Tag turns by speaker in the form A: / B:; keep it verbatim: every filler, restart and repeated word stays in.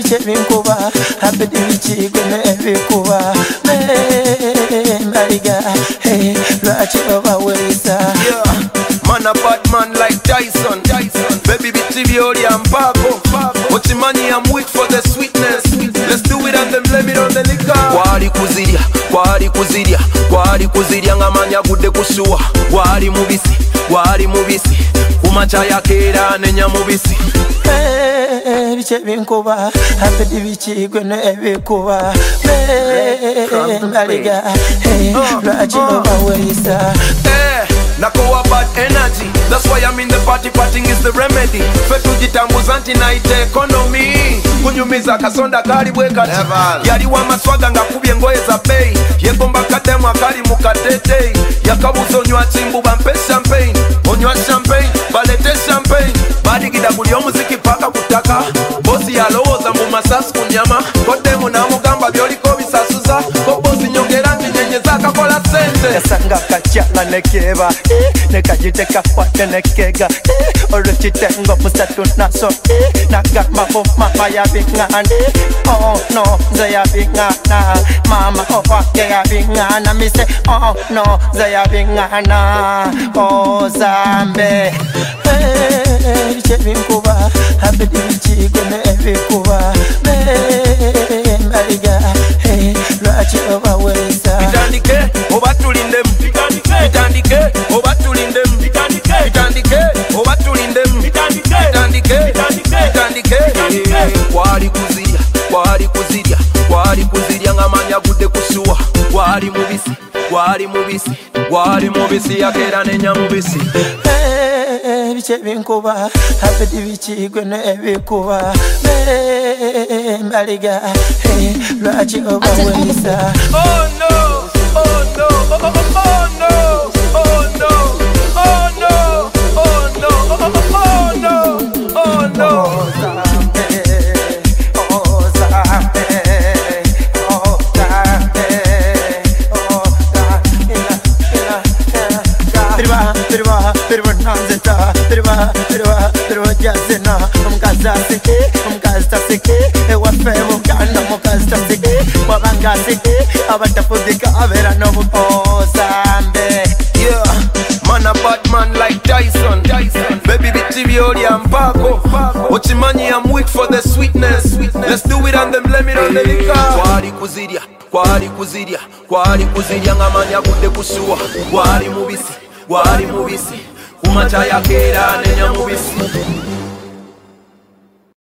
A: binkuba abedi bichigwe nebikuba Mariga lwaki obaweesa
B: Man a bad man like Tyson, Tyson. Baby bitchy Violi and Paco. What you money, I'm weak for the sweetness. Let's do it and then blame it on the liquor. Kwali kuziria, kwali kuziria, kwali kuziria ngamanya gude kushuwa. Wali mubisi, wali mubisi. Umacha ya kera nenya mubisi.
A: Biche binkuba abedi bichigwe nebikuba Mariga lwaki obaweesa
B: Nakoa bad energy, that's why I'm in the party, partying is the remedy. Fetu jitambuzanti na ite economy kunyumiza kasonda kali bwekati yali wa maswaga nga kubye ngoye za pay yegomba kademu akali mukatete yakabuzo onywa chimbu bampe champagne onywa champagne balete champagne badi gida buli omuziki paka kutaka bosi yalowooza mu masasu kunyama kodemu namugamba byoliko bisasuza ko bosi nyongera nti nyenyeza akakola sente
A: kasanga kachala nekeba nekajiteka kwate nekega olukitengo musatu naso nagamba bo mama yabingana oh no nze yabingana mama owake yabingana mise oh no nze yabingana oh zambe biche binkuba abedi bichigwe nebikuba Mariga lwaki obaweesa
B: bitandike oba tulindemu bitandike oba tulindemu bitandike oba tulindemu bitandike bitandike kwali kuziria kwali kuziria kwali kuziria ngamanya gude kushuwa wali mubisi wali mubisi wali mubisi yakera nenya mubisi
A: biche binkuba abedi bichigwe nebikuba Mariga lwaki obaweesa
B: oh no oh no oh no oh no oh no oh no oh no oh no oh no
A: Pirwa, pirwa nanzeta, pirwa, pirwa, pirwa jazena, mkaza seke, mkaza seke, wafe mukanda mkaza seke, wabanga seke, abatafudika avera no muzambe.
B: Yeah, man a bad man like Tyson, Tyson. Baby bitchy Violi and Paco. What you money, I'm weak for the sweetness. Let's do it and then blame it on the liquor. Kwali kuziria, kwali kuziria, kwali kuziria ngamanya gude kushuwa, wali mubisi. Wali mubisi, umacha ya kera nenya mubisi.